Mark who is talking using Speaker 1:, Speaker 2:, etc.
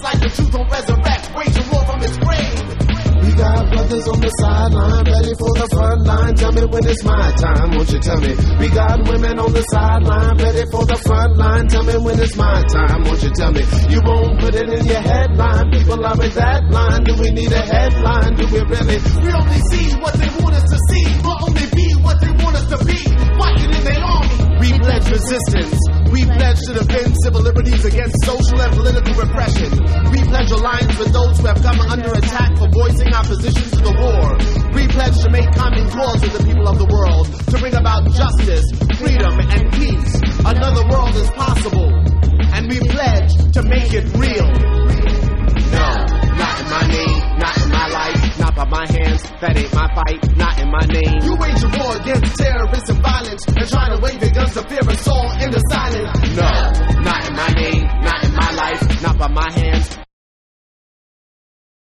Speaker 1: like the truth don't resurrect, waging war from its grave.
Speaker 2: We got brothers on the sideline, ready for the front line. Tell me when it's my time, won't you tell me? We got women on the sideline, ready for the front line. Tell me when it's my time, won't you tell me? You won't put it in your headline. People are in that line. Do we need a headline? Do we really?
Speaker 1: We only see what they want us to see. We'll only be what they want us to be. Fighting in their army.
Speaker 2: We pledge resistance. We pledge to defend civil liberties against social and political repression. We pledge alliance with those who have come under attack for voicing opposition to the war. We pledge to make common cause with the people of the world, to bring about justice, freedom, and peace. Another world is possible, and we pledge to make it real. No, not in my name, not in my life, not by my hands, that ain't my fight, not in my name.
Speaker 1: You wage a war against terrorists and violence, and try to wave your guns to fear us all into silence.
Speaker 2: No, not in my name, not in my life, not by my hands,